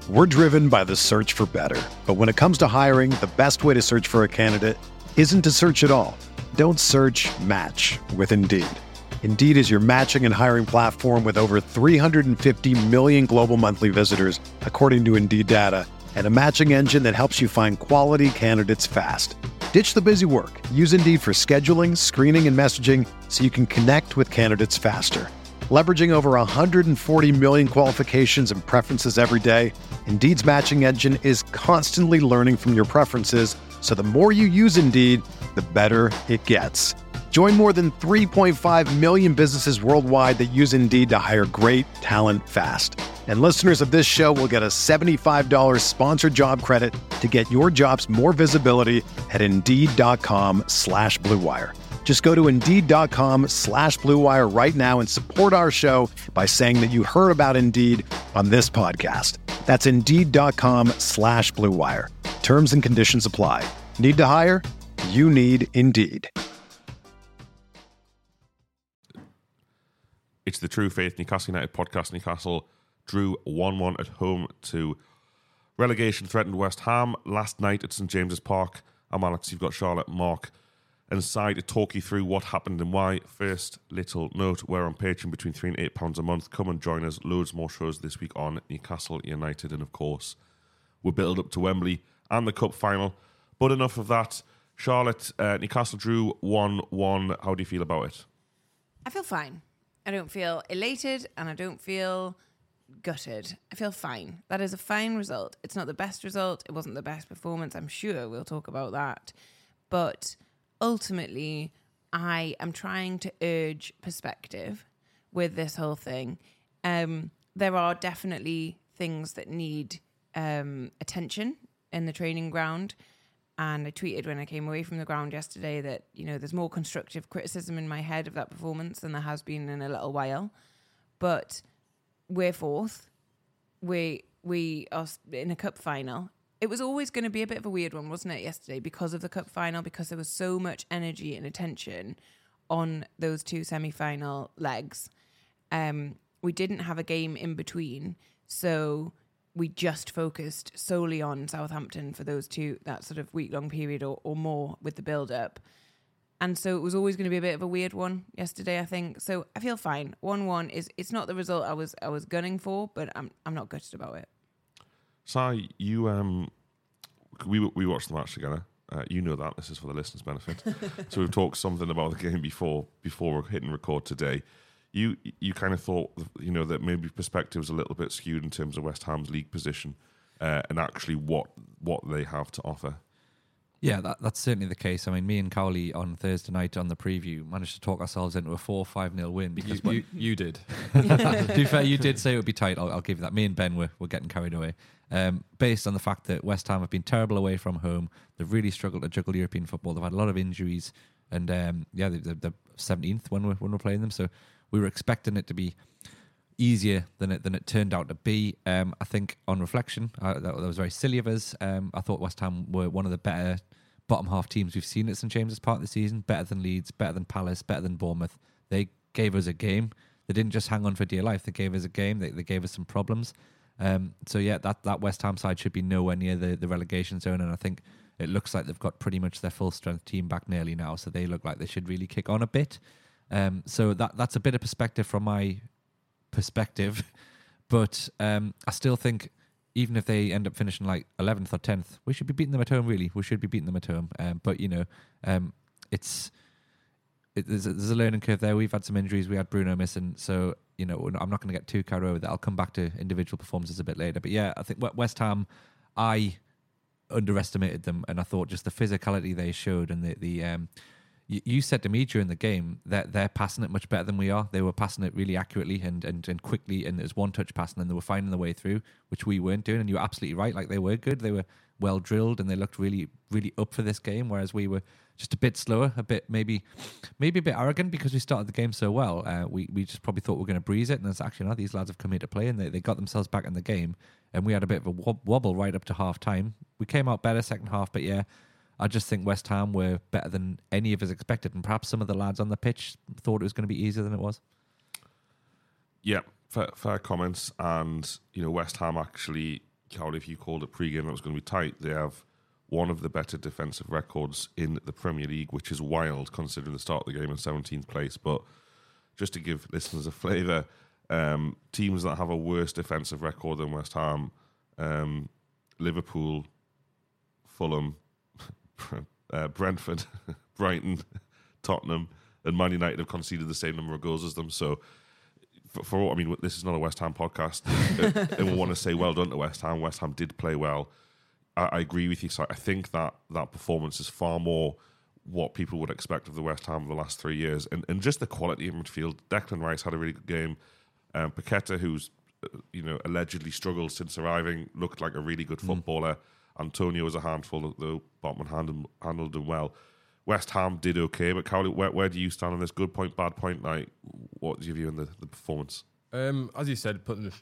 We're driven by the search for better. But when it comes to hiring, the best way to search for a candidate isn't to search at all. Don't search, match with Indeed. Indeed is your matching and hiring platform with over 350 million global monthly visitors, according to Indeed data, and a matching engine that helps you find quality candidates fast. Ditch the busy work. Use Indeed for scheduling, screening, and messaging so you can connect with candidates faster. Leveraging over 140 million qualifications and preferences every day, Indeed's matching engine is constantly learning from your preferences, so the more you use Indeed, the better it gets. Join more than 3.5 million businesses worldwide that use Indeed to hire great talent fast. And listeners of this show will get a $75 sponsored job credit to get your jobs more visibility at Indeed.com/Blue Wire. Just go to Indeed.com/Blue Wire right now and support our show by saying that you heard about Indeed on this podcast. That's Indeed.com/Blue Wire. Terms and conditions apply. Need to hire? You need Indeed. It's the True Faith Newcastle United podcast. Newcastle drew 1-1 at home to relegation-threatened West Ham last night at St James's Park. I'm Alex, you've got Charlotte, Mark, and Si to talk you through what happened and why. First little note, we're on Patreon between £3 and £8 a month. Come and join us. Loads more shows this week on Newcastle United. And of course, we're built up to Wembley and the Cup final. But enough of that. Charlotte, Newcastle drew 1-1. How do you feel about it? I feel fine. I don't feel elated and I don't feel gutted. I feel fine. That is a fine result. It's not the best result. It wasn't the best performance. I'm sure we'll talk about that. But ultimately, I am trying to urge perspective with this whole thing. There are definitely things that need attention in the training ground. And I tweeted when I came away from the ground yesterday that, you know, there's more constructive criticism in my head of that performance than there has been in a little while. But we're fourth. We are in a cup final. It was always going to be a bit of a weird one, wasn't it, yesterday, because of the cup final, because there was so much energy and attention on those two semi-final legs. We didn't have a game in between, so we just focused solely on Southampton for that sort of week-long period or more with the build-up. And so it was always going to be a bit of a weird one yesterday, I think. So I feel fine. 1-1 it's not the result I was gunning for, but I'm not gutted about it. Si, you we watched the match together. You know that. This is for the listeners' benefit. So we've talked something about the game before we're hitting record today. You kind of thought, you know, that maybe perspective was a little bit skewed in terms of West Ham's league position and actually what they have to offer. Yeah, that's certainly the case. I mean, me and Cowley on Thursday night on the preview managed to talk ourselves into a 4-5-0 win. Because you did. To be fair, you did say it would be tight. I'll give you that. Me and Ben were getting carried away. Based on the fact that West Ham have been terrible away from home. They've really struggled to juggle European football. They've had a lot of injuries. And they're 17th when we're playing them. So we were expecting it to be easier than it turned out to be. I think on reflection, that was very silly of us. I thought West Ham were one of the better bottom half teams we've seen at St James's Park this season. Better than Leeds, better than Palace, better than Bournemouth. They gave us a game. They didn't just hang on for dear life. They gave us a game. They gave us some problems. So yeah, that West Ham side should be nowhere near the relegation zone. And I think it looks like they've got pretty much their full strength team back nearly now. So they look like they should really kick on a bit. So that's a bit of perspective from my perspective. But I still think even if they end up finishing like 11th or 10th, we should be beating them at home, really. We should be beating them at home. But, you know, there's a learning curve there. We've had some injuries. We had Bruno missing. So, you know, I'm not going to get too carried away with that. I'll come back to individual performances a bit later. But, yeah, I think West Ham, I underestimated them. And I thought just the physicality they showed and you said to me during the game that they're passing it much better than we are. They were passing it really accurately and quickly, and there's one-touch passing, and they were finding their way through, which we weren't doing. And you were absolutely right. Like, they were good. They were well drilled, and they looked really, really up for this game, whereas we were just a bit slower, a bit maybe a bit arrogant because we started the game so well. We just probably thought we were going to breeze it, and it's actually not. These lads have come here to play, and they got themselves back in the game, and we had a bit of a wobble right up to half-time. We came out better second half, but yeah, I just think West Ham were better than any of us expected, and perhaps some of the lads on the pitch thought it was going to be easier than it was. Yeah, fair comments. And, you know, West Ham actually Carol, if you called it pre-game that was going to be tight, they have one of the better defensive records in the Premier League, which is wild considering the start of the game in 17th place. But just to give listeners a flavour, teams that have a worse defensive record than West Ham, Liverpool, Fulham, Brentford, Brighton, Tottenham, and Man United have conceded the same number of goals as them. So, for I mean, this is not a West Ham podcast, and we want to say well done to West Ham. West Ham did play well. I agree with you. So I think that performance is far more what people would expect of the West Ham of the last 3 years, and just the quality of midfield. Declan Rice had a really good game. Paqueta, who's allegedly struggled since arriving, looked like a really good footballer. Antonio was a handful, though Botman handled him well. West Ham did okay, but Cowley, where do you stand on this? Good point, bad point? Like, what's your view on the performance? As you said, putting in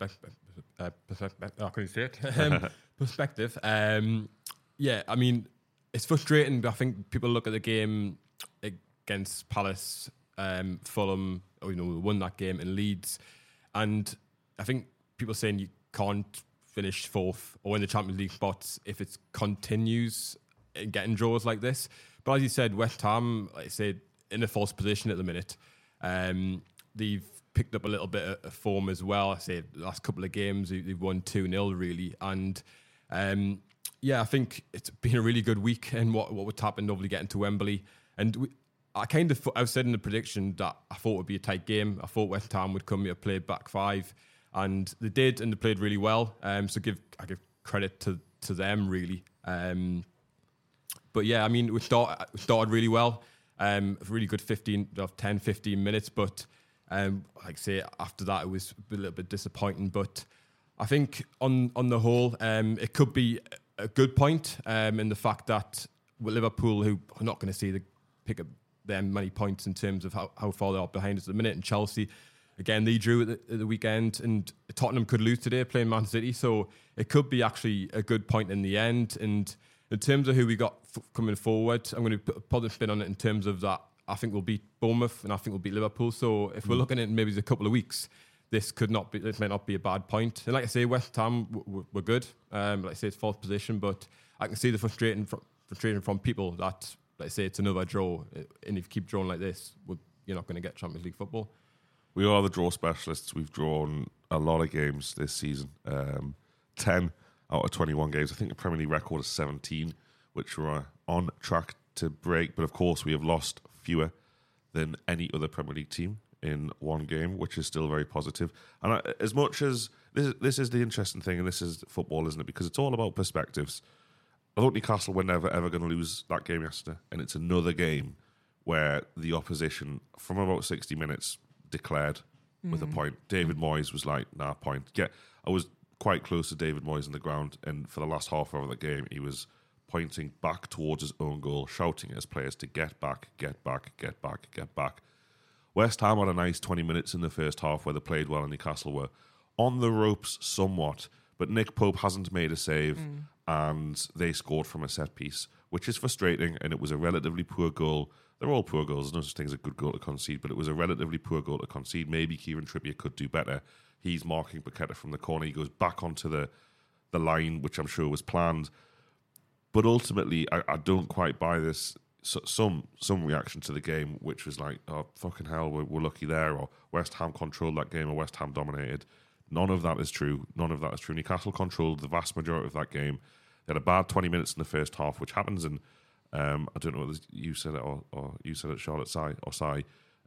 perspective. Yeah, I mean, it's frustrating. I think people look at the game against Palace, Fulham, we won that game, in Leeds, and I think people saying you can't finish fourth or in the Champions League spots if it continues getting draws like this. But as you said, West Ham, like I said, in a false position at the minute. They've picked up a little bit of form as well. I say the last couple of games, they've won 2-0 really. And I think it's been a really good week and what would happen, obviously getting to Wembley. And I said in the prediction that I thought it would be a tight game. I thought West Ham would come here, play back five. And they did, and they played really well. So I give credit to them, really. But yeah, I mean, we started really well. Really good 10, 15 minutes. But like I say, after that, it was a little bit disappointing. But I think on the whole, it could be a good point in the fact that with Liverpool, who are not going to see pick up them many points in terms of how far they are behind us at the minute, and Chelsea, again, they drew at the weekend, and Tottenham could lose today playing Man City, so it could be actually a good point in the end. And in terms of who we got coming forward, I'm going to put a positive spin on it in terms of that I think we'll beat Bournemouth and I think we'll beat Liverpool. So if we're looking at maybe a couple of weeks, this might not be a bad point. And like I say, West Ham were good. Like I say, it's fourth position, but I can see the frustration from people that, like I say, it's another draw, and if you keep drawing like this, you're not going to get Champions League football. We are the draw specialists. We've drawn a lot of games this season. 10 out of 21 games. I think the Premier League record is 17, which we're on track to break. But of course, we have lost fewer than any other Premier League team in one game, which is still very positive. And as much as this is the interesting thing, and this is football, isn't it? Because it's all about perspectives. I thought Newcastle were never ever going to lose that game yesterday, and it's another game where the opposition, from about 60 minutes, declared with a point. David Moyes was like, nah, point. Yeah, I was quite close to David Moyes on the ground, and for the last half hour of the game, he was pointing back towards his own goal, shouting at his players to get back, get back, get back, get back. West Ham had a nice 20 minutes in the first half where they played well, and Newcastle were on the ropes somewhat, but Nick Pope hasn't made a save, and they scored from a set piece, which is frustrating, and it was a relatively poor goal. They're all poor goals. There's no such thing as a good goal to concede, but it was a relatively poor goal to concede. Maybe Kieran Trippier could do better. He's marking Paqueta from the corner. He goes back onto the line, which I'm sure was planned. But ultimately, I don't quite buy this. So, some reaction to the game, which was like, oh, fucking hell, we're lucky there, or West Ham controlled that game, or West Ham dominated. None of that is true. None of that is true. Newcastle controlled the vast majority of that game. They had a bad 20 minutes in the first half, which happens in, I don't know whether you said it or you said it, Charlotte, Sai.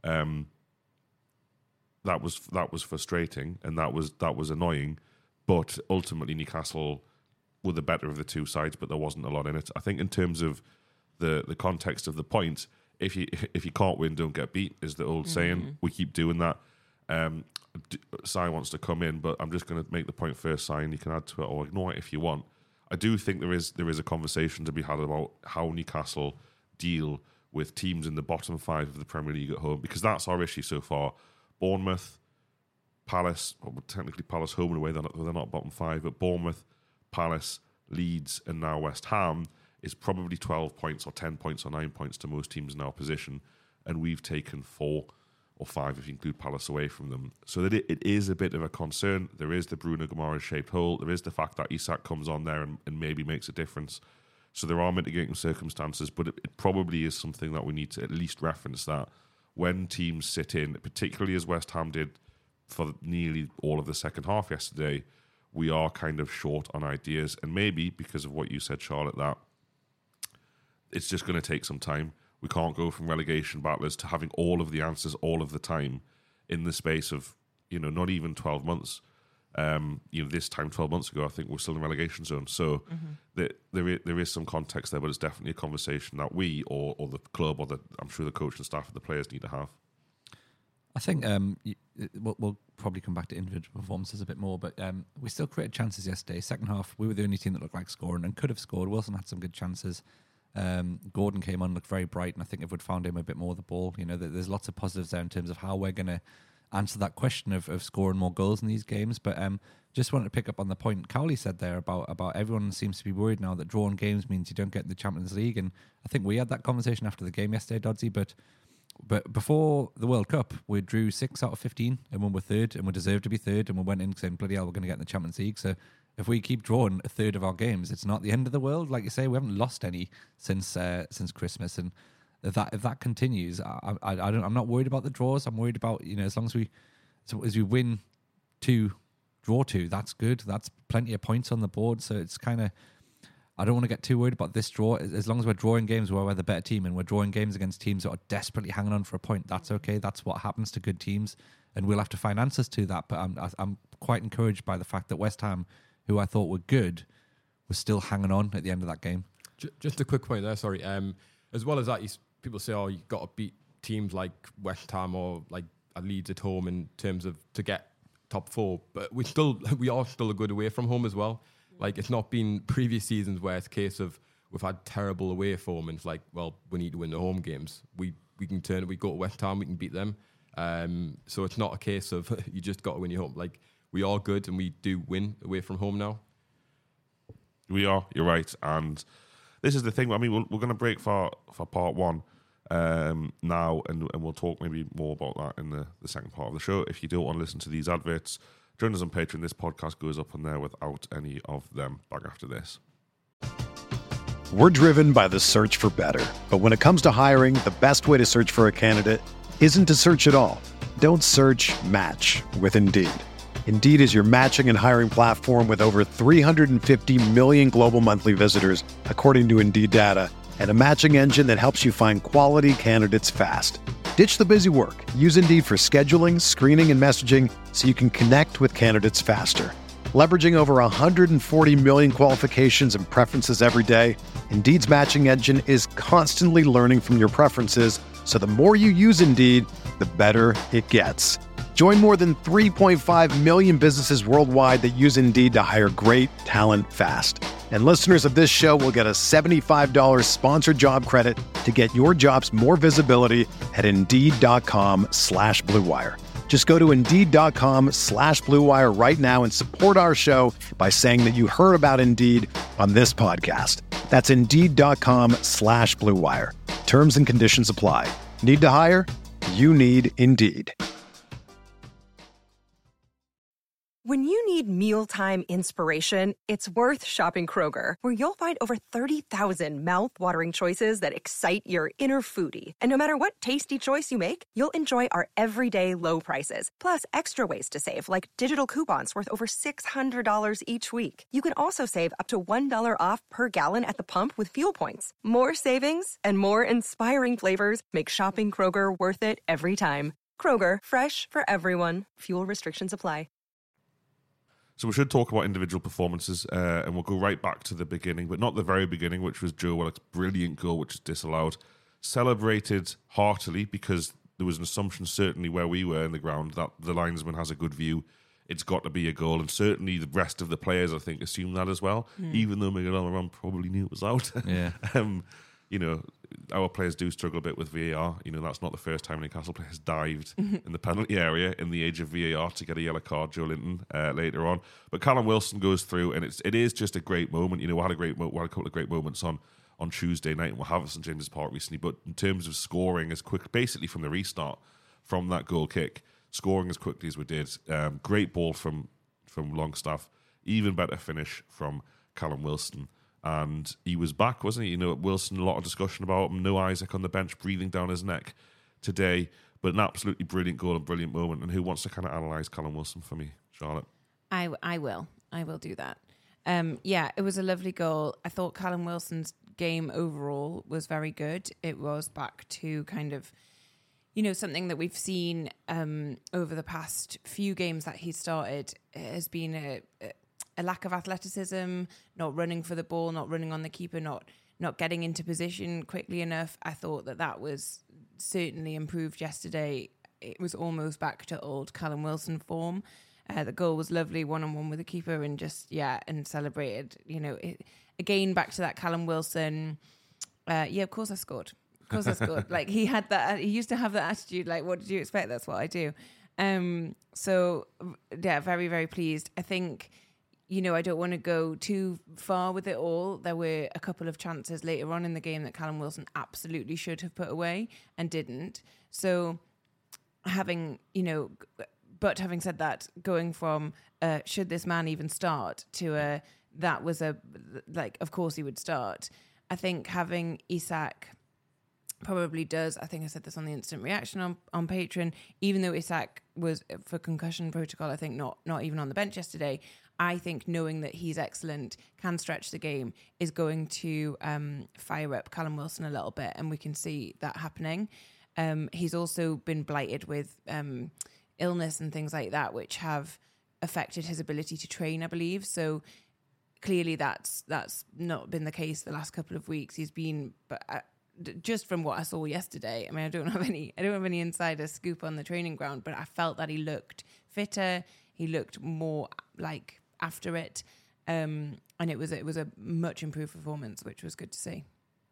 That was frustrating, and that was annoying. But ultimately, Newcastle were the better of the two sides, but there wasn't a lot in it. I think in terms of the context of the point, if you can't win, don't get beat, is the old saying. We keep doing that. Sai wants to come in, but I'm just going to make the point first, Sai, and you can add to it or ignore it if you want. I do think there is a conversation to be had about how Newcastle deal with teams in the bottom five of the Premier League at home, because that's our issue so far. Bournemouth, Palace, well, technically Palace home and away, they're not bottom five, but Bournemouth, Palace, Leeds, and now West Ham is probably 12 points or 10 points or 9 points to most teams in our position, and we've taken 4 or 5 if you include Palace away from them. So that it is a bit of a concern. There is the Bruno Guimaraes-shaped hole. There is the fact that Isak comes on there and maybe makes a difference. So there are mitigating circumstances, but it probably is something that we need to at least reference, that when teams sit in, particularly as West Ham did for nearly all of the second half yesterday, we are kind of short on ideas. And maybe because of what you said, Charlotte, that it's just going to take some time. We can't go from relegation battlers to having all of the answers all of the time in the space of, not even 12 months. This time 12 months ago, I think we're still in relegation zone. So there is some context there, but it's definitely a conversation that we or the club or I'm sure the coach and staff and the players need to have. I think we'll probably come back to individual performances a bit more, but we still created chances yesterday. Second half, we were the only team that looked like scoring and could have scored. Wilson had some good chances. Gordon came on, looked very bright, and I think if we'd found him a bit more of the ball, there's lots of positives there in terms of how we're going to answer that question of scoring more goals in these games. But just wanted to pick up on the point Cowley said there about everyone seems to be worried now that drawing games means you don't get in the Champions League, and I think we had that conversation after the game yesterday, Dodsey, but before the World Cup, we drew 6 out of 15 and when we're third, and we deserved to be third, and we went in saying, bloody hell, we're going to get in the Champions League. So if we keep drawing a third of our games, it's not the end of the world. Like you say, we haven't lost any since Christmas, and if that continues, I'm not worried about the draws. I'm worried about, as long as we win 2, draw 2, that's good. That's plenty of points on the board. So it's kind of, I don't want to get too worried about this draw. As long as we're drawing games where we're the better team and we're drawing games against teams that are desperately hanging on for a point, that's okay. That's what happens to good teams, and we'll have to find answers to that. But I'm quite encouraged by the fact that West Ham, who I thought were good, were still hanging on at the end of that game. Just a quick point there, sorry. As well as that, people say, you've got to beat teams like West Ham or like Leeds at home in terms of to get top 4. But we are still a good away from home as well. Like, it's not been previous seasons where it's a case of we've had terrible away form and it's like, well, we need to win the home games. We can turn it. We go to West Ham, we can beat them. So it's not a case of you just got to win your home. Like, we are good and we do win away from home now. We are, you're right. And this is the thing. I mean, we're going to break for part 1 now, and we'll talk maybe more about that in the second part of the show. If you don't want to listen to these adverts, join us on Patreon. This podcast goes up on there without any of them. Back after this. We're driven by the search for better. But when it comes to hiring, the best way to search for a candidate isn't to search at all. Don't search, match with Indeed. Indeed is your matching and hiring platform with over 350 million global monthly visitors, according to Indeed data, and a matching engine that helps you find quality candidates fast. Ditch the busy work. Use Indeed for scheduling, screening, and messaging so you can connect with candidates faster. Leveraging over 140 million qualifications and preferences every day, Indeed's matching engine is constantly learning from your preferences, so the more you use Indeed, the better it gets. Join more than 3.5 million businesses worldwide that use Indeed to hire great talent fast. And listeners of this show will get a $75 sponsored job credit to get your jobs more visibility at Indeed.com/Blue Wire. Just go to Indeed.com/Blue Wire right now and support our show by saying that you heard about Indeed on this podcast. That's Indeed.com/Blue Wire. Terms and conditions apply. Need to hire? You need Indeed. When you need mealtime inspiration, it's worth shopping Kroger, where you'll find over 30,000 mouth-watering choices that excite your inner foodie. And no matter what tasty choice you make, you'll enjoy our everyday low prices, plus extra ways to save, like digital coupons worth over $600 each week. You can also save up to $1 off per gallon at the pump with fuel points. More savings and more inspiring flavors make shopping Kroger worth it every time. Kroger, fresh for everyone. Fuel restrictions apply. So we should talk about individual performances, and we'll go right back to the beginning, but not the very beginning, which was Joe Willock's brilliant goal, which is disallowed. Celebrated heartily because there was an assumption, certainly where we were in the ground, that the linesman has a good view. It's got to be a goal, and certainly the rest of the players, I think, assumed that as well, even though Miguel Almiron probably knew it was out. Yeah. Our players do struggle a bit with VAR. That's not the first time Newcastle players dived in the penalty area in the age of VAR to get a yellow card, Joe Linton, later on. But Callum Wilson goes through, and it is just a great moment. We had a couple of great moments on Tuesday night, and we'll have at St James's Park recently. But in terms of scoring, as quick, basically from the restart, from that goal kick, scoring as quickly as we did. Great ball from Longstaff. Even better finish from Callum Wilson. And he was back, wasn't he? Wilson, a lot of discussion about him. No Isaac on the bench breathing down his neck today. But an absolutely brilliant goal and brilliant moment. And who wants to kind of analyse Callum Wilson for me, Charlotte? I will do that. It was a lovely goal. I thought Callum Wilson's game overall was very good. It was back to kind of, something that we've seen over the past few games that he started has been a lack of athleticism, not running for the ball, not running on the keeper, not getting into position quickly enough. I thought that was certainly improved yesterday. It was almost back to old Callum Wilson form. The goal was lovely, one-on-one with the keeper, and and celebrated. Again, back to that Callum Wilson. Of course I scored. Like he had that. He used to have that attitude. Like, what did you expect? That's what I do. Very, very pleased. I think, I don't want to go too far with it all. There were a couple of chances later on in the game that Callum Wilson absolutely should have put away and didn't. So having said that, going from should this man even start to that was of course he would start. I think having Isak probably does. I think I said this on the instant reaction on Patreon. Even though Isak was for concussion protocol, I think not even on the bench yesterday. I think knowing that he's excellent, can stretch the game, is going to fire up Callum Wilson a little bit, and we can see that happening. He's also been blighted with illness and things like that, which have affected his ability to train, I believe. So clearly that's not been the case the last couple of weeks. He's been, but just from what I saw yesterday, I mean, I don't have any insider scoop on the training ground, but I felt that he looked fitter. He looked more like after it, and it was a much improved performance, which was good to see.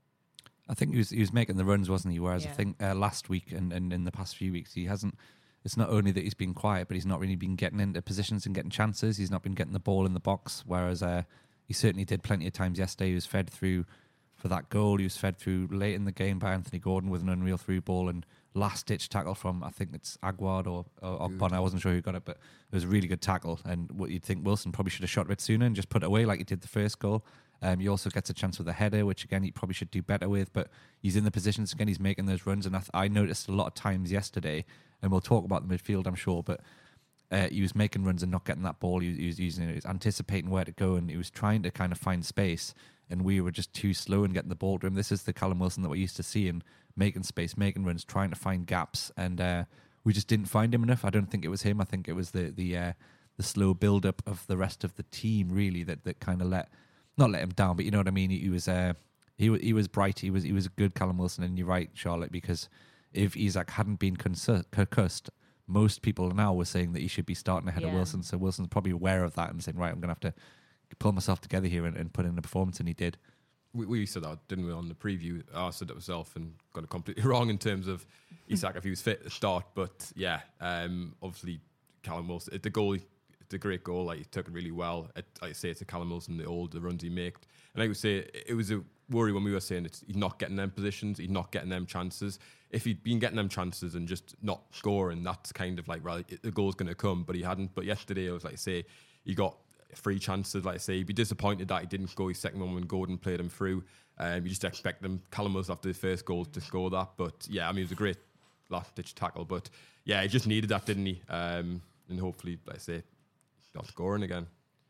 I think he was making the runs, wasn't he? Whereas I think last week and in the past few weeks, he hasn't. It's not only that he's been quiet, but he's not really been getting into positions and getting chances. He's not been getting the ball in the box, whereas he certainly did plenty of times yesterday. He was fed through for that goal. He was fed through late in the game by Anthony Gordon with an unreal through ball and last-ditch tackle from, I think it's Aguard or Bonner. I wasn't sure who got it, but it was a really good tackle. And what you'd think Wilson probably should have shot a bit sooner and just put it away like he did the first goal. He also gets a chance with a header, which again he probably should do better with, but he's in the positions again, he's making those runs, and I noticed a lot of times yesterday, and we'll talk about the midfield I'm sure, but he was making runs and not getting that ball. He was using it, he was anticipating where to go, and he was trying to kind of find space, and we were just too slow in getting the ball to him. This is the Callum Wilson that we're used to seeing, making space, making runs, trying to find gaps, and we just didn't find him enough. I don't think it was him. I think it was the slow build-up of the rest of the team, really, that kind of not let him down, but you know what I mean. He was bright. He was a good Callum Wilson, and you're right, Charlotte, because if Isak hadn't been concussed, most people now were saying that he should be starting ahead of Wilson. So Wilson's probably aware of that and saying, right, I'm going to have to pull myself together here and put in a performance, and he did. We said that, didn't we, on the preview? I said it myself and got it completely wrong in terms of Isak if he was fit at the start. But obviously Callum Wilson, the goal. It's a great goal. Like, he took it really well. I say it's a Callum Wilson, the runs he made. And I would say it was a worry when we were saying he's not getting them positions, he's not getting them chances. If he'd been getting them chances and just not scoring, that's kind of like, right, the goal's going to come, but he hadn't. But yesterday, I was like, say, he got 3 chances. Like I say, he'd be disappointed that he didn't score his second one when Gordon played him through. You just expect them, Callum Wilson after the first goal, to score that. But yeah, I mean, it was a great last-ditch tackle. But yeah, he just needed that, didn't he? And hopefully, like I say, got scoring again.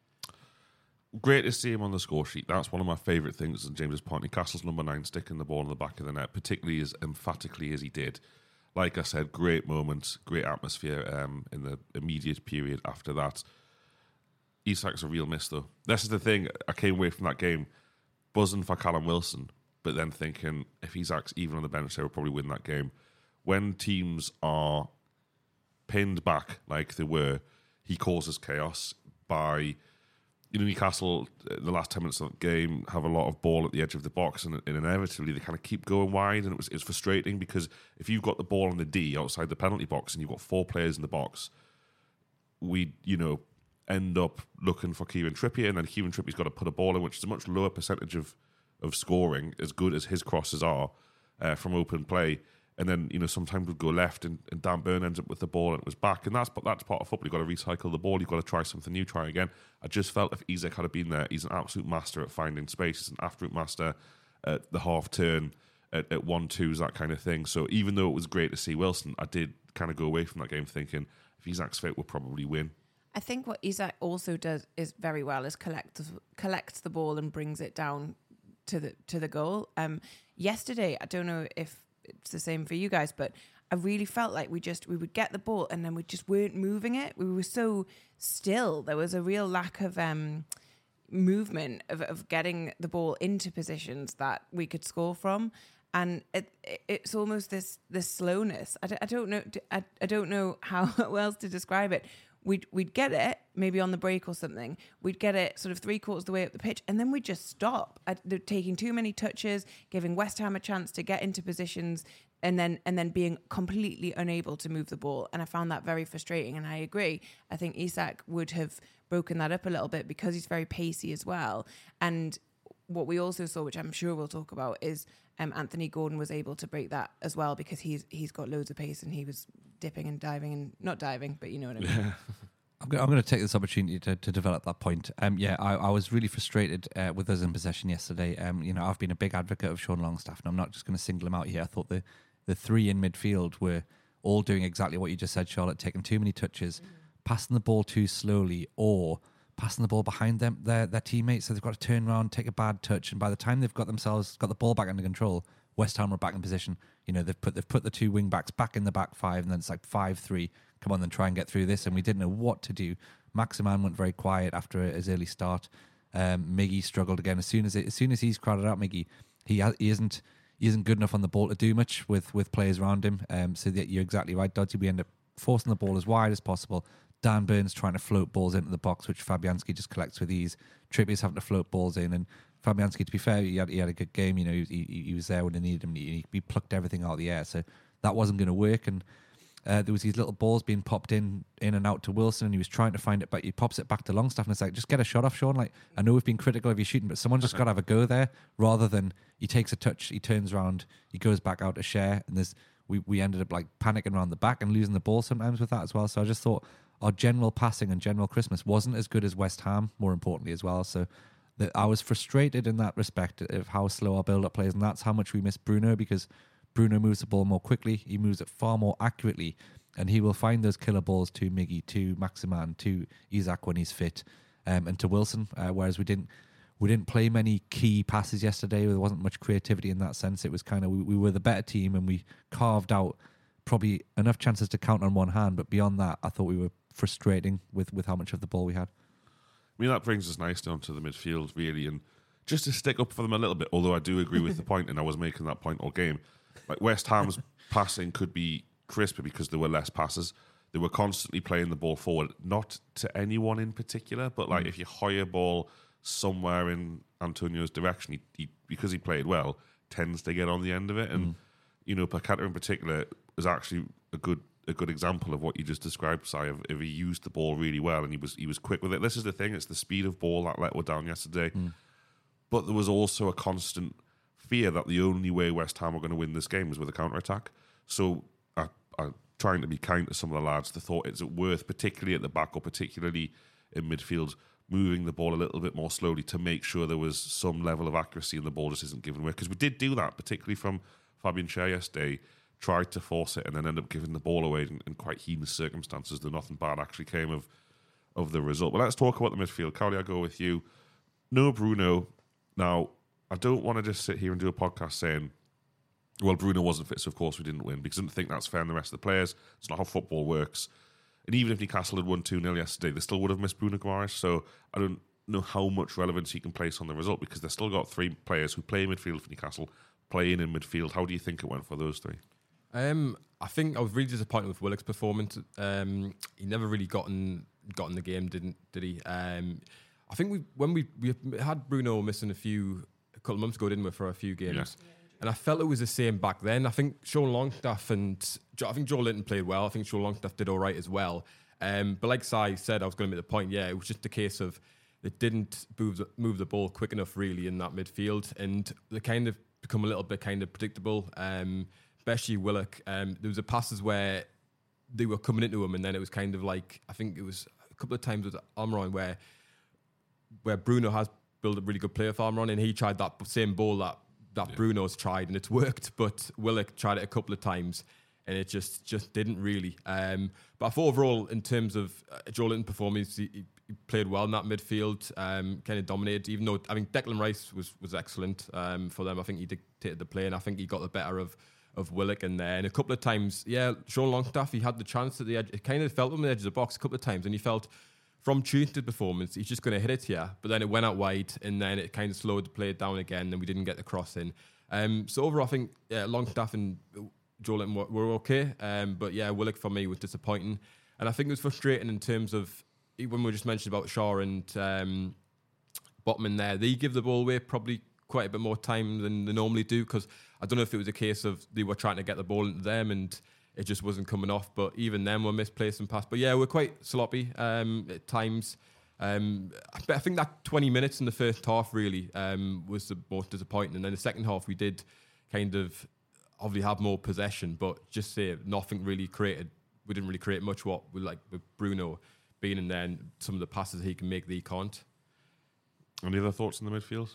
Great to see him on the score sheet. That's one of my favourite things in James's point. Newcastle's number 9 sticking the ball in the back of the net, particularly as emphatically as he did. Like I said, great moment, great atmosphere in the immediate period after that. Isak's a real miss, though. This is the thing. I came away from that game buzzing for Callum Wilson, but then thinking if Isak's even on the bench, they will probably win that game. When teams are pinned back like they were, he causes chaos by, Newcastle, the last 10 minutes of the game, have a lot of ball at the edge of the box, and inevitably they kind of keep going wide, and it's frustrating because if you've got the ball on the D outside the penalty box and you've got 4 players in the box, we, end up looking for Kieran Trippier, and then Kieran Trippier's got to put a ball in, which is a much lower percentage of scoring, as good as his crosses are from open play. And then, sometimes we'd go left and Dan Burn ends up with the ball and it was back. And that's part of football. You've got to recycle the ball. You've got to try something new, try again. I just felt if Isak had been there, he's an absolute master at finding space. He's an absolute master at the half turn, at 1-2s, that kind of thing. So even though it was great to see Wilson, I did kind of go away from that game thinking if Isak's fit, we'll probably win. I think what Isak also does is very well is collects the ball and brings it down to the goal. Yesterday, I don't know if it's the same for you guys, but I really felt like we would get the ball and then we just weren't moving it. We were so still. There was a real lack of movement of getting the ball into positions that we could score from. And it's almost this slowness. I don't know. I don't know how else to describe it. We'd get it maybe on the break or something. We'd get it sort of 3/4 of the way up the pitch, and then we'd just stop. They're taking too many touches, giving West Ham a chance to get into positions, and then being completely unable to move the ball. And I found that very frustrating. And I agree. I think Isak would have broken that up a little bit because he's very pacey as well. And what we also saw, which I'm sure we'll talk about, is Anthony Gordon was able to break that as well because he's got loads of pace and he was dipping and diving and not diving, but you know what I mean. I'm going to take this opportunity to develop that point. I was really frustrated with us in possession yesterday. I've been a big advocate of Sean Longstaff, and I'm not just going to single him out here. I thought the three in midfield were all doing exactly what you just said, Charlotte, taking too many touches, passing the ball too slowly, or passing the ball behind them, their teammates, so they've got to turn around, take a bad touch, and by the time they've got the ball back under control, West Ham are back in position. They've put the two wing backs back in the back five, and then it's like 5-3. Come on, then try and get through this. And we didn't know what to do. Maximan went very quiet after his early start. Miggy struggled again. As soon as he's crowded out, Miggy, he isn't good enough on the ball to do much with players around him. So that you're exactly right, Dodgy. We end up forcing the ball as wide as possible. Dan Burns trying to float balls into the box, which Fabianski just collects with ease. Trippier's having to float balls in, and Fabianski, to be fair, he had a good game. He was there when they needed him. He plucked everything out of the air, so that wasn't going to work. And there was these little balls being popped in and out to Wilson, and he was trying to find it, but he pops it back to Longstaff, and it's like, just get a shot off, Sean. Like, I know we've been critical of your shooting, but someone just got to have a go there, rather than he takes a touch, he turns around, he goes back out to share, and we ended up like panicking around the back and losing the ball sometimes with that as well. So I just thought our general passing and general Christmas wasn't as good as West Ham, more importantly as well. So I was frustrated in that respect of how slow our build-up plays, and that's how much we miss Bruno, because Bruno moves the ball more quickly, he moves it far more accurately, and he will find those killer balls to Miggy, to Maximan, to Isak when he's fit, and to Wilson, whereas we didn't play many key passes yesterday. There wasn't much creativity in that sense. It was kind of, we were the better team, and we carved out probably enough chances to count on one hand, but beyond that, I thought we were frustrating with how much of the ball we had. I mean, that brings us nicely onto the midfield, really, and just to stick up for them a little bit, although I do agree with the point, and I was making that point all game, like West Ham's passing could be crisper because there were less passes. They were constantly playing the ball forward, not to anyone in particular, but like if you hire ball somewhere in Antonio's direction, he because he played well, tends to get on the end of it. And Paqueta in particular was actually a good example of what you just described, Si, if he used the ball really well and he was quick with it. This is the thing, it's the speed of ball that let us down yesterday. But there was also a constant fear that the only way West Ham were going to win this game was with a counter-attack. So I'm trying to be kind to some of the lads. They thought, is it worth, particularly at the back or particularly in midfield, moving the ball a little bit more slowly to make sure there was some level of accuracy and the ball just isn't given away? Because we did do that, particularly from Fabian Schär yesterday. Tried to force it and then ended up giving the ball away in quite heinous circumstances, though nothing bad actually came of the result. But let's talk about the midfield. Cowley, I'll go with you. No Bruno. Now, I don't want to just sit here and do a podcast saying, well, Bruno wasn't fit, so of course we didn't win, because I don't think that's fair on the rest of the players. It's not how football works. And even if Newcastle had won 2-0 yesterday, they still would have missed Bruno Guimaraes, so I don't know how much relevance he can place on the result, because they've still got three players who play midfield for Newcastle, playing in midfield. How do you think it went for those three? I think I was really disappointed with Willock's performance. He never really got in the game, did he? I think when we had Bruno missing a couple of months ago, didn't we, for a few games? Yeah. And I felt it was the same back then. I think Sean Longstaff I think Joe Linton played well. I think Sean Longstaff did all right as well. But like Si said, I was going to make the point. Yeah, it was just a case of they didn't move the ball quick enough, really, in that midfield, and they kind of become a little bit kind of predictable. especially Willock. There was a passes where they were coming into him, and then it was kind of like, I think it was a couple of times with Almiron where Bruno has built a really good player for Almiron, and he tried that same ball that Bruno's tried, and it's worked, but Willock tried it a couple of times, and it just didn't really. But I thought overall, in terms of Joelinton performance, he played well in that midfield, kind of dominated, even though I think Declan Rice was excellent for them. I think he dictated the play, and I think he got the better of Willock in there. And a couple of times, Sean Longstaff, he had the chance at the edge. It kind of felt him on the edge of the box a couple of times, and he felt from Tuesday's performance, he's just going to hit it here. But then it went out wide, and then it kind of slowed the play down again, and we didn't get the cross in. So overall, I think Longstaff and Joelinton were okay. But Willock for me was disappointing. And I think it was frustrating in terms of, when we just mentioned about Shaw and Botman there, they give the ball away probably quite a bit more time than they normally do, because I don't know if it was a case of they were trying to get the ball into them and it just wasn't coming off, but even them were misplaced and passed. But we're quite sloppy at times. I think that 20 minutes in the first half really was the most disappointing, and then the second half we did kind of obviously have more possession, but just say nothing really created. We didn't really create much with Bruno being in there, and some of the passes he can make, they can't. Any other thoughts in the midfield?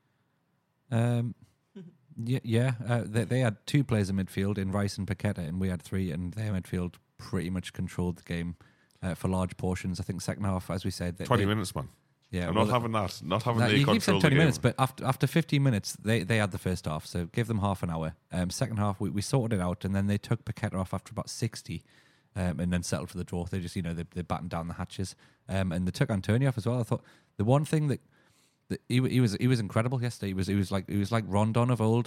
They had two players in midfield in Rice and Paqueta, and we had three, and their midfield pretty much controlled the game for large portions. I think second half, as we said, 20 minutes, man. Yeah, I'm not having that. Not having the you control keep saying of the 20 game. minutes, but after 15 minutes, they had the first half, so give them half an hour. Second half, we sorted it out, and then they took Paqueta off after about 60, and then settled for the draw. They just, they battened down the hatches, and they took Antonio off as well. I thought the one thing that he was incredible yesterday. He was like Rondon of old.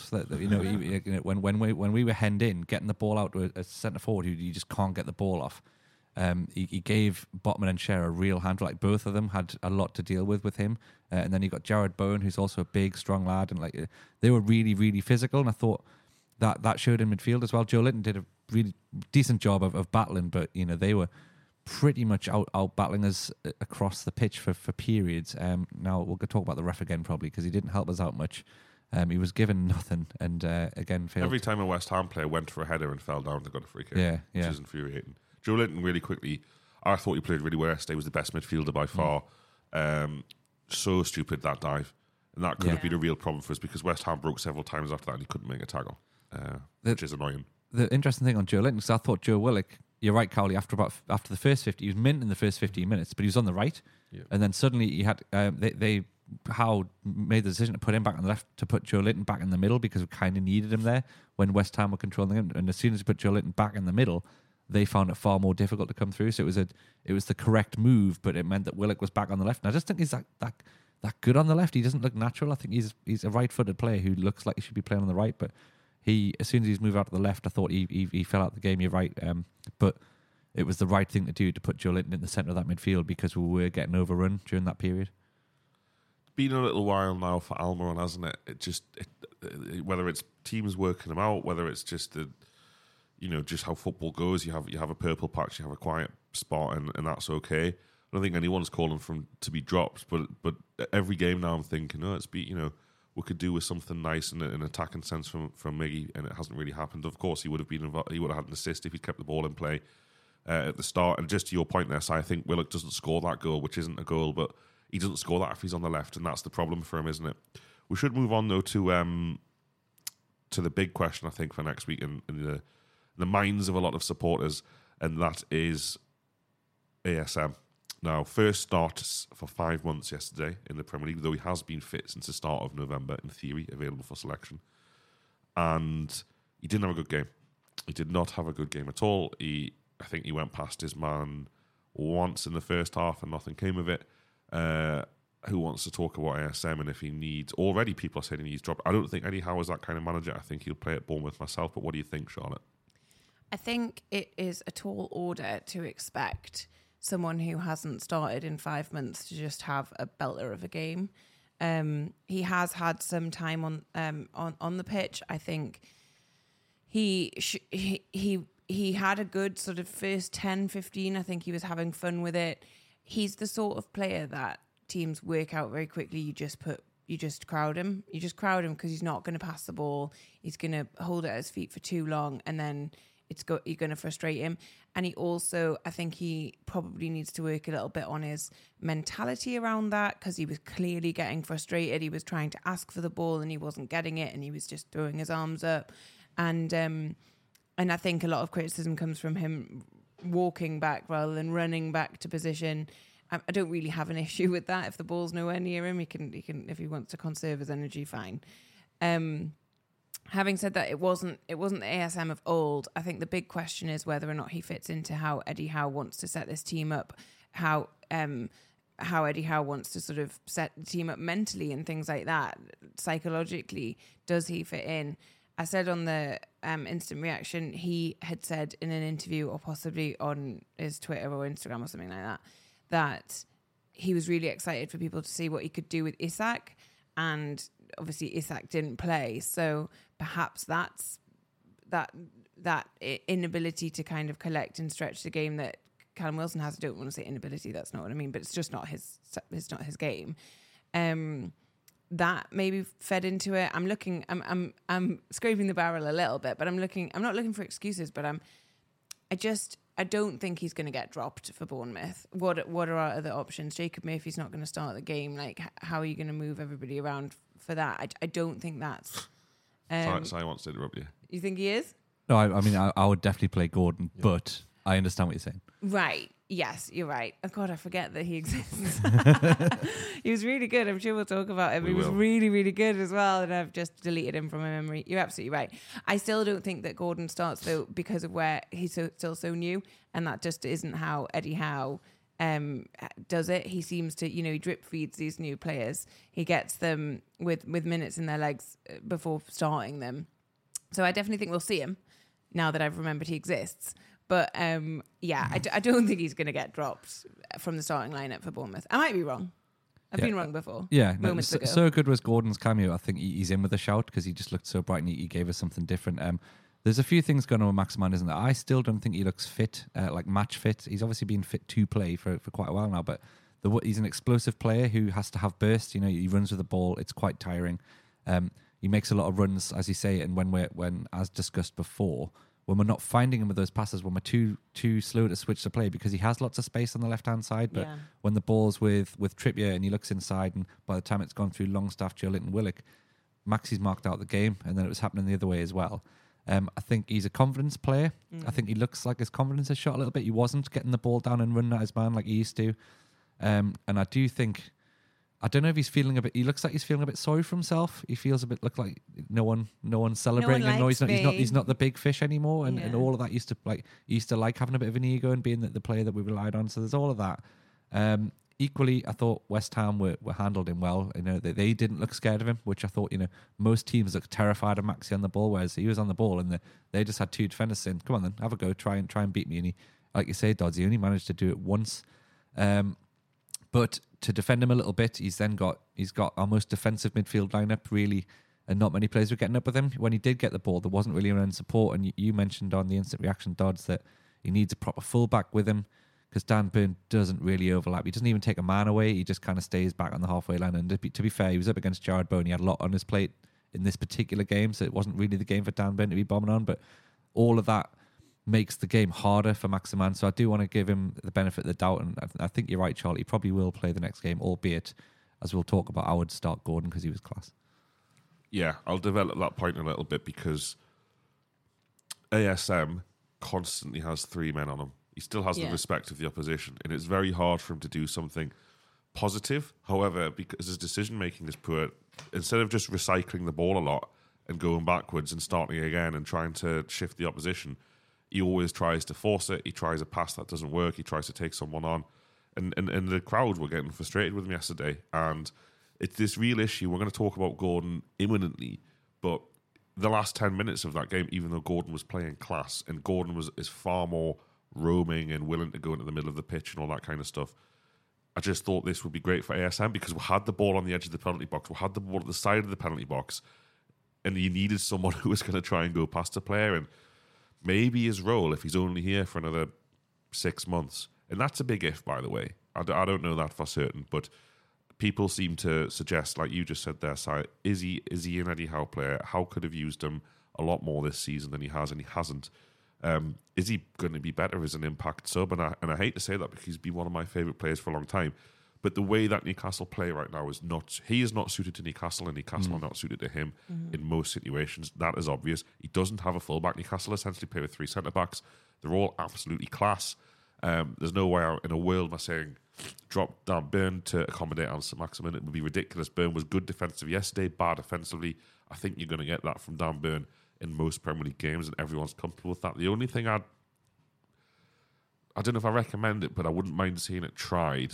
When we were hemmed in, getting the ball out to a centre forward who you just can't get the ball off. He gave Botman and Scher a real hand. Like both of them had a lot to deal with him. And then you got Jared Bowen, who's also a big, strong lad, and they were really, really physical. And I thought that showed in midfield as well. Joelinton did a really decent job of battling, but they were pretty much out battling us across the pitch for periods. Now we'll talk about the ref again probably, because he didn't help us out much. He was given nothing, and again failed. Every time a West Ham player went for a header and fell down, they got a free kick. Which is infuriating. Joelinton, really quickly, I thought he played really well yesterday. He was the best midfielder by far. So stupid, that dive, and that could have been a real problem for us, because West Ham broke several times after that and he couldn't make a tackle, which is annoying. The interesting thing on Joelinton, because I thought Joe Willock, you're right, Cowley, after the first 50, he was mint in the first 15 minutes, but he was on the right. And then suddenly he had Howe made the decision to put him back on the left, to put Joelinton back in the middle, because we kind of needed him there when West Ham were controlling him. And as soon as we put Joelinton back in the middle, they found it far more difficult to come through. So it was the correct move, but it meant that Willock was back on the left. And I just think he's that good on the left. He doesn't look natural. I think he's a right-footed player who looks like he should be playing on the right, but as soon as he's moved out to the left, I thought he fell out the game. You're right, but it was the right thing to do to put Joelinton in the centre of that midfield, because we were getting overrun during that period. It's been a little while now for Almiron, hasn't it? Whether it's teams working him out, whether it's just just how football goes. You have a purple patch, you have a quiet spot, and that's okay. I don't think anyone's calling for him to be dropped, but every game now I'm thinking, we could do with something nice in an attacking sense from Miggy, and it hasn't really happened. Of course, he would have been involved. He would have had an assist if he'd kept the ball in play at the start. And just to your point there, Si, I think Willock doesn't score that goal, which isn't a goal, but he doesn't score that if he's on the left, and that's the problem for him, isn't it? We should move on though to the big question, I think, for next week in the minds of a lot of supporters, and that is ASM. Now, first start for 5 months yesterday in the Premier League, though he has been fit since the start of November, in theory, available for selection. And he didn't have a good game. He did not have a good game at all. I think he went past his man once in the first half and nothing came of it. Who wants to talk about ASM and if he needs... Already people are saying he needs drop. I don't think Eddie Howe is that kind of manager. I think he'll play at Bournemouth myself. But what do you think, Charlotte? I think it is a tall order to expect someone who hasn't started in 5 months to just have a belter of a game. He has had some time on the pitch. I think he had a good sort of first 10, 15. I think he was having fun with it. He's the sort of player that teams work out very quickly. You just put just crowd him. You just crowd him because he's not going to pass the ball. He's going to hold it at his feet for too long, and then you're going to frustrate him. And he also, I think he probably needs to work a little bit on his mentality around that, because he was clearly getting frustrated. He was trying to ask for the ball and he wasn't getting it, and he was just throwing his arms up. And I think a lot of criticism comes from him walking back rather than running back to position. I don't really have an issue with that. If the ball's nowhere near him, he can if he wants to conserve his energy, fine. Having said that, it wasn't the ASM of old. I think the big question is whether or not he fits into how Eddie Howe wants to set this team up, how Eddie Howe wants to sort of set the team up mentally and things like that. Psychologically, does he fit in? I said on the instant reaction, he had said in an interview or possibly on his Twitter or Instagram or something like that, that he was really excited for people to see what he could do with Isak. And obviously Isak didn't play. So perhaps that's that inability to kind of collect and stretch the game that Callum Wilson has. I don't want to say inability, that's not what I mean, but it's just not his game. That maybe fed into it. I'm scraping the barrel a little bit, but I'm not looking for excuses, but I don't think he's going to get dropped for Bournemouth. What are our other options? Jacob Murphy's not going to start the game. Like, how are you going to move everybody around for that? I don't think that's... Si wants to interrupt you. You think he is? No, I mean, I would definitely play Gordon, but I understand what you're saying. Right. Yes, you're right. Oh, God, I forget that he exists. He was really good. I'm sure we'll talk about him. He was really, really good as well, and I've just deleted him from my memory. You're absolutely right. I still don't think that Gordon starts, though, because of where he's still so new, and that just isn't how Eddie Howe does it. He seems to, he drip feeds these new players. He gets them with minutes in their legs before starting them. So I definitely think we'll see him now that I've remembered he exists. But I don't think he's going to get dropped from the starting lineup for Bournemouth. I might be wrong. I've been wrong before. Yeah, moments ago. So good was Gordon's cameo. I think he's in with a shout because he just looked so bright and he gave us something different. There's a few things going on with Maximin, isn't there? I still don't think he looks fit, like match fit. He's obviously been fit to play for quite a while now, but he's an explosive player who has to have burst. He runs with the ball. It's quite tiring. He makes a lot of runs, as you say, and when as discussed before, when we're not finding him with those passes, when we're too slow to switch the play, because he has lots of space on the left-hand side, but when the ball's with Trippier and he looks inside, and by the time it's gone through Longstaff, Joelinton, Willock, Maxi's marked out the game, and then it was happening the other way as well. I think he's a confidence player. I think he looks like his confidence has shot a little bit. He wasn't getting the ball down and running at his man like he used to. And I do think, I don't know if he's feeling he looks like he's feeling a bit sorry for himself. He feels look like no one's celebrating him. No, he's not the big fish anymore. And all of that used to like having a bit of an ego and being the player that we relied on. So there's all of that. Equally, I thought West Ham were handled him well. They didn't look scared of him, which I thought, most teams look terrified of Maxi on the ball, whereas he was on the ball and they just had two defenders saying, "Come on then, have a go, try and beat me." And he, like you say, Dodds, he only managed to do it once. But to defend him a little bit, he's got our most defensive midfield lineup, really, and not many players were getting up with him. When he did get the ball, there wasn't really around support. And you mentioned on the instant reaction, Dodds, that he needs a proper fullback with him, because Dan Burn doesn't really overlap. He doesn't even take a man away. He just kind of stays back on the halfway line. And to be fair, he was up against Jared Bowen. He had a lot on his plate in this particular game, so it wasn't really the game for Dan Burn to be bombing on. But all of that makes the game harder for Maximin. So I do want to give him the benefit of the doubt. And I think you're right, Charlie. He probably will play the next game, albeit, as we'll talk about, I would start Gordon because he was class. Yeah, I'll develop that point a little bit, because ASM constantly has three men on him. He still has the respect of the opposition, and it's very hard for him to do something positive. However, because his decision-making is poor, instead of just recycling the ball a lot and going backwards and starting again and trying to shift the opposition, he always tries to force it. He tries a pass that doesn't work. He tries to take someone on. And the crowd were getting frustrated with him yesterday. And it's this real issue. We're going to talk about Gordon imminently, but the last 10 minutes of that game, even though Gordon was playing class, and Gordon is far more roaming and willing to go into the middle of the pitch and all that kind of stuff, I just thought this would be great for ASM, because we had the ball on the edge of the penalty box. We had the ball at the side of the penalty box, and you needed someone who was going to try and go past the player. And maybe his role, if he's only here for another 6 months, and that's a big if, by the way. I don't know that for certain, but people seem to suggest, like you just said there, Si, is he an Eddie Howe player? Howe could have used him a lot more this season than he has, and he hasn't. Is he going to be better as an impact sub? And I hate to say that because he's been one of my favourite players for a long time. But the way that Newcastle play right now is not... He is not suited to Newcastle, and Newcastle are not suited to him in most situations. That is obvious. He doesn't have a fullback. Newcastle essentially play with 3 centre-backs. They're all absolutely class. There's no way in a world I'm saying drop Dan Burn to accommodate Anson Maximin. It would be ridiculous. Burn was good defensively yesterday, bad offensively. I think you're going to get that from Dan Burn in most Premier League games, and everyone's comfortable with that. The only thing I don't know if I recommend it, but I wouldn't mind seeing it tried.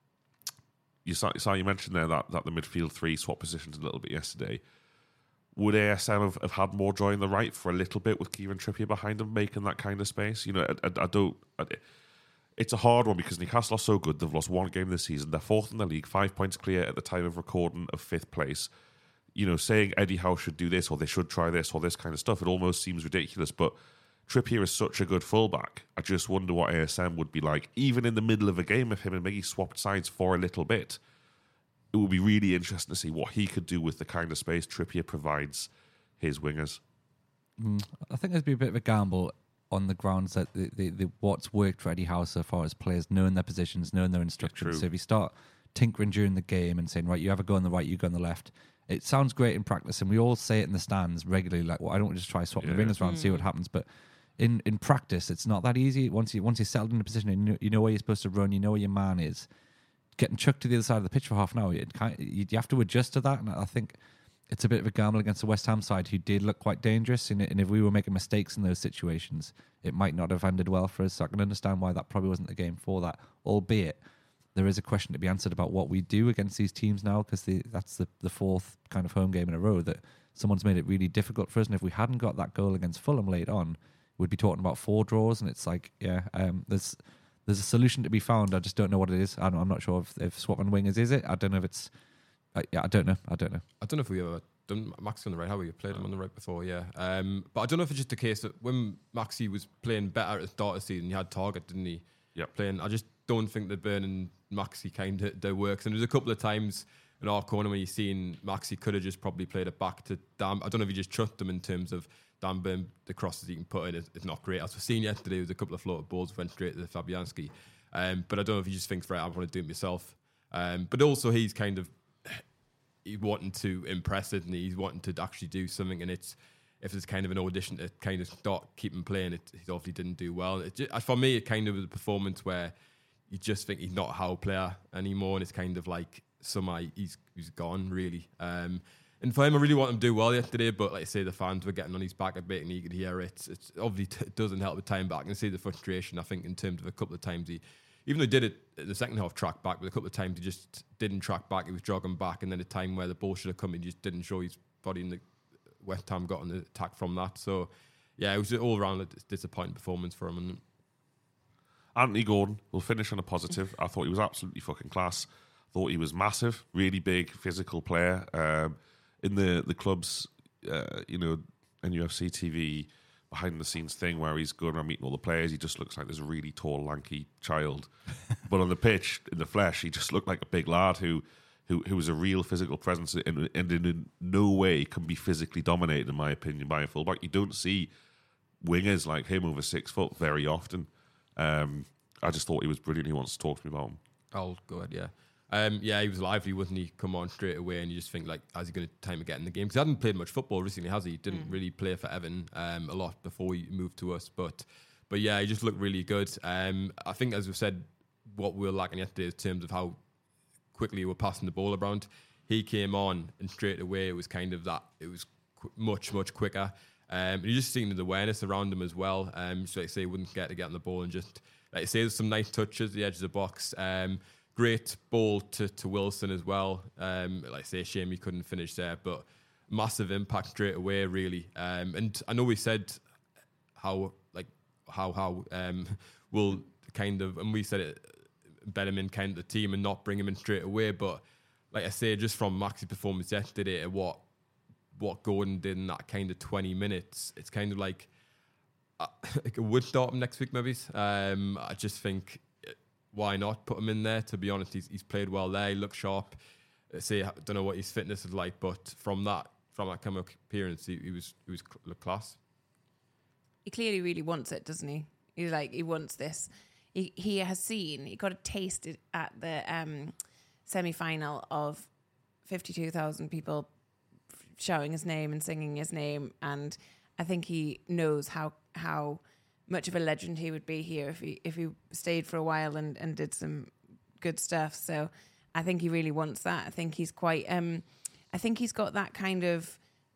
You mentioned there that the midfield 3 swap positions a little bit yesterday. Would ASM have had more joy in the right for a little bit with Kieran Trippier behind him, making that kind of space? You know, it's a hard one because Newcastle are so good. They've lost 1 game this season. They're 4th in the league, 5 points clear at the time of recording of 5th place. You know, saying Eddie Howe should do this or they should try this or this kind of stuff, it almost seems ridiculous. But Trippier is such a good fullback. I just wonder what ASM would be like, even in the middle of a game, if him and Miggy swapped sides for a little bit. It would be really interesting to see what he could do with the kind of space Trippier provides his wingers. I think there'd be a bit of a gamble on the grounds that the what's worked for Eddie Howe so far is players knowing their positions, knowing their instructions. So if you start tinkering during the game and saying, right, you have a go on the right, you go on the left, it sounds great in practice, and we all say it in the stands regularly, like, well, I don't just try swapping the wingers around and see what happens. But in practice, it's not that easy. Once you're settled in a position and you know where you're supposed to run, you know where your man is, getting chucked to the other side of the pitch for half an hour, you have to adjust to that. And I think it's a bit of a gamble against the West Ham side, who did look quite dangerous. And if we were making mistakes in those situations, it might not have ended well for us. So I can understand why that probably wasn't the game for that. Albeit, there is a question to be answered about what we do against these teams now, because that's the 4th kind of home game in a row that someone's made it really difficult for us. And if we hadn't got that goal against Fulham late on, we'd be talking about 4 draws. And it's like, there's a solution to be found. I just don't know what it is. I'm not sure if swapping wingers is it. I don't know if it's... I don't know. I don't know if we ever done Maxi on the right. How we played him on the right before, yeah. But I don't know if it's just the case that when Maxi was playing better at the start of the season, he had target, didn't he? Yeah. I just don't think that Burn and Maxi kind of works. And there's a couple of times in our corner where you've seen Maxi could have just probably played it back to Dan. I don't know if he just trusted them in terms of Dan Burn, the crosses he can put in is not great. As we've seen yesterday, there was a couple of floated balls went straight to the Fabianski. But I don't know if he just thinks, right, I want to do it myself. But also he's kind of... He's wanting to impress it, and he's wanting to actually do something. And if it's kind of an audition to kind of start keeping playing, he obviously didn't do well. For me, it kind of was a performance where you just think he's not a Howe player anymore, and it's kind of like somehow he's gone really. And for him, I really want him to do well yesterday, but like I say, the fans were getting on his back a bit, and you could hear it. It's obviously doesn't help the time, but I can see the frustration. I think in terms of a couple of times even though he did it in the second half, track back, but a couple of times he just didn't track back. He was jogging back, and then a time where the ball should have come, he just didn't show his body, and the West Ham got on the attack from that. So, yeah, it was all around a disappointing performance for him. And Anthony Gordon will finish on a positive. I thought he was absolutely fucking class. Thought he was massive, really big, physical player. In the club's, NUFC TV behind-the-scenes thing where he's going around meeting all the players, he just looks like this really tall, lanky child. But on the pitch, in the flesh, he just looked like a big lad who was a real physical presence and in no way can be physically dominated, in my opinion, by a fullback. You don't see wingers like him over 6 foot very often. I just thought he was brilliant. He wants to talk to me about him. I'll go ahead, yeah. He was lively, wasn't he? Come on straight away, and you just think, like, how's he going to time to get in the game? Because he hadn't played much football recently, has he? He didn't really play for Everton a lot before he moved to us. But yeah, he just looked really good. I think, as we've said, what we were lacking yesterday in terms of how quickly we're passing the ball around. He came on, and straight away it was kind of that. It was much, much quicker. And you just seen the awareness around him as well. So like I say, he wouldn't get on the ball, and just, like I say, there's some nice touches at the edge of the box. Great ball to Wilson as well. Like I say, shame he couldn't finish there, but massive impact straight away, really. And I know we said how will kind of, and we said it, bet him in kind of the team and not bring him in straight away. But like I say, just from Maxi's performance yesterday, what Gordon did in that kind of 20 minutes, it's kind of like I would start him next week, maybe. I just think why not put him in there? To be honest, he's played well there. He looked sharp. I don't know what his fitness is like, but from that kind of appearance, he looked class. He clearly really wants it, doesn't he? He wants this. He got a taste at the semi-final of 52,000 people shouting his name and singing his name, and I think he knows how much of a legend he would be here if he stayed for a while and did some good stuff. So I think he really wants that. I think he's quite I think he's got that kind of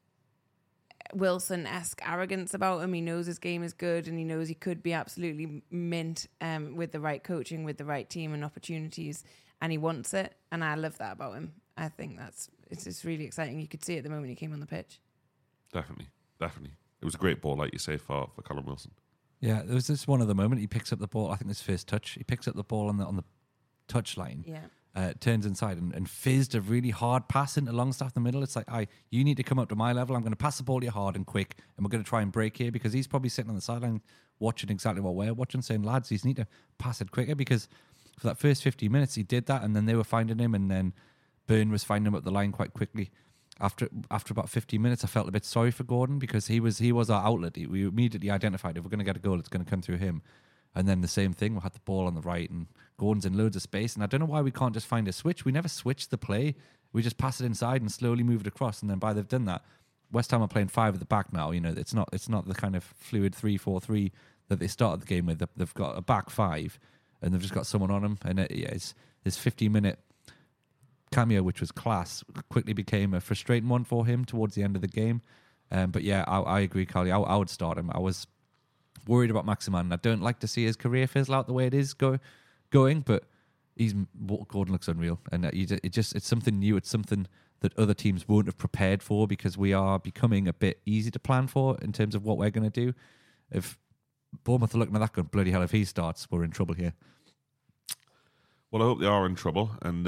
Wilson-esque arrogance about him. He knows his game is good, and he knows he could be absolutely mint with the right coaching, with the right team and opportunities, and he wants it, and I love that about him. I think it's really exciting. You could see it the moment he came on the pitch. Definitely. It was a great ball, like you say, for Callum Wilson. Yeah, there was this one other moment. He picks up the ball. I think this first touch. He picks up the ball on the touch line. Yeah. Turns inside and fizzed a really hard pass into Longstaff in the middle. It's like, you need to come up to my level. I'm going to pass the ball to you hard and quick, and we're going to try and break here, because he's probably sitting on the sideline watching exactly what we're watching, saying, lads, you need to pass it quicker, because for that first 50 minutes he did that, and then they were finding him, and then Byrne was finding him up the line quite quickly. After about 50 minutes, I felt a bit sorry for Gordon, because he was our outlet. We immediately identified, if we're going to get a goal, it's going to come through him. And then the same thing, we had the ball on the right, and Gordon's in loads of space. And I don't know why we can't just find a switch. We never switch the play. We just pass it inside and slowly move it across. And then by they've done that, West Ham are playing 5 at the back now. You know, it's not the kind of fluid 3-4-3 that they started the game with. They've got a back 5, and they've just got someone on them. And it's his 50-minute cameo, which was class, quickly became a frustrating one for him towards the end of the game. But yeah, I agree, Carly. I would start him. I was worried about Maximin. I don't like to see his career fizzle out the way it is going, but Gordon looks unreal, and it's something new. It's something that other teams won't have prepared for, because we are becoming a bit easy to plan for in terms of what we're going to do. If Bournemouth are looking at that going, bloody hell, if he starts, we're in trouble here. Well, I hope they are in trouble, and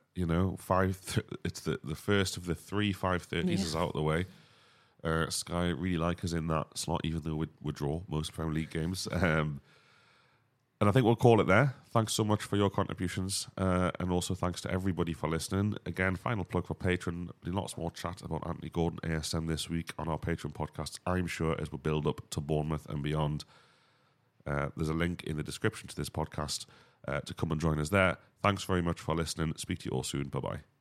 it's the first of the 3 5:30s is out of the way. Sky really like us in that slot, even though we draw most Premier League games. And I think we'll call it there. Thanks so much for your contributions, and also thanks to everybody for listening. Again, final plug for Patreon. Lots more chat about Anthony Gordon ASM this week on our Patreon podcast, I'm sure, as we build up to Bournemouth and beyond. There's a link in the description to this podcast to come and join us there. Thanks very much for listening. Speak to you all soon. Bye-bye.